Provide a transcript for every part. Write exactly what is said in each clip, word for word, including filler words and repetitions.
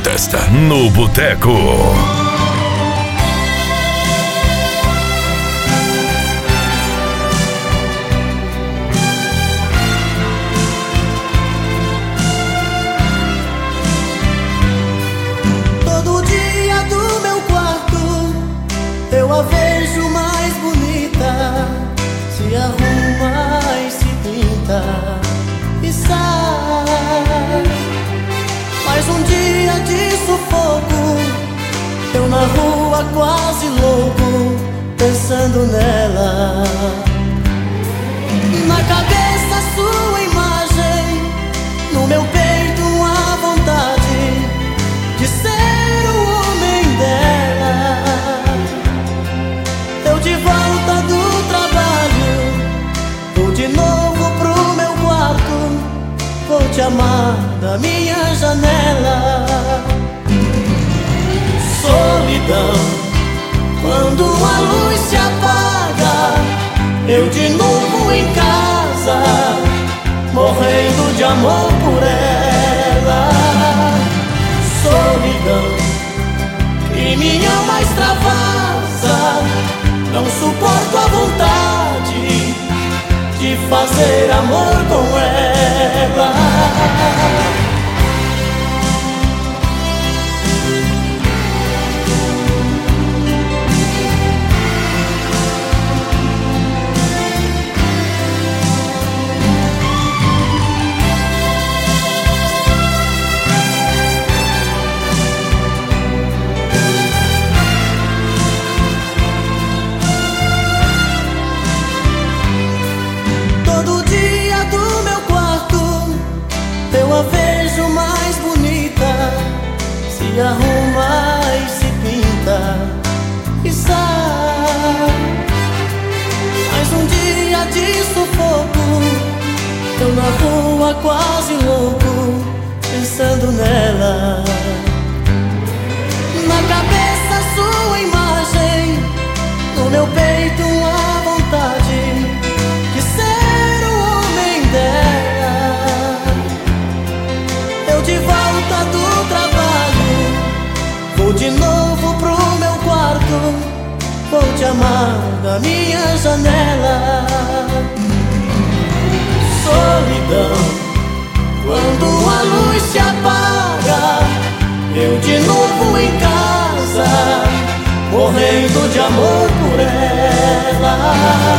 Testa no Boteco. Todo dia do meu quarto eu a vejo mais bonita, se arruma e se pinta e sai. Mais um dia de sufoco, eu na rua quase louco, pensando nela. Na cabeça sua imagem, no meu peito a vontade de ser o homem dela. Eu de volta do trabalho, vou de novo pro meu quarto, vou te amar da minha janela. Solidão, quando a luz se apaga, eu de novo em casa, morrendo de amor por ela. Solidão, que minha alma extravasa, não suporto a vontade de fazer amor com ela. Eu a vejo mais bonita, se arruma e se pinta e sai. Mais um dia de sufoco, eu na rua quase louco, pensando nela. Na cabeça sua imagem, no meu peito a vontade de ser o homem dela. De volta do trabalho, vou de novo pro meu quarto, vou te amar da minha janela. Solidão, quando a luz se apaga, eu de novo em casa, morrendo de amor por ela.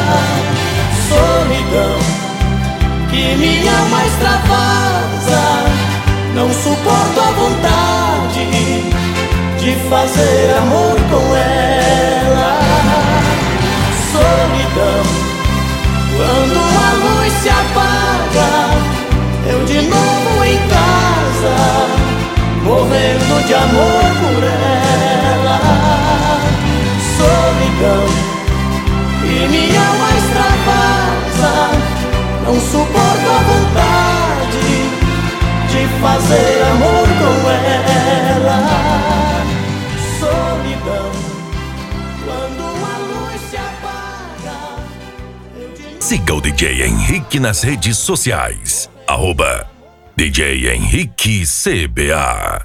Solidão, que minha alma extravasa, não suporto a vontade de fazer amor com ela. Solidão, quando a luz se apaga, eu de novo em casa, morrendo de amor por ela. Solidão, e minha alma extravasa, não suporto a vontade de fazer amor com ela. Solidão, quando a luz se apaga, eu de... Siga o D J Henrique nas redes sociais, arroba D J Henrique C B A.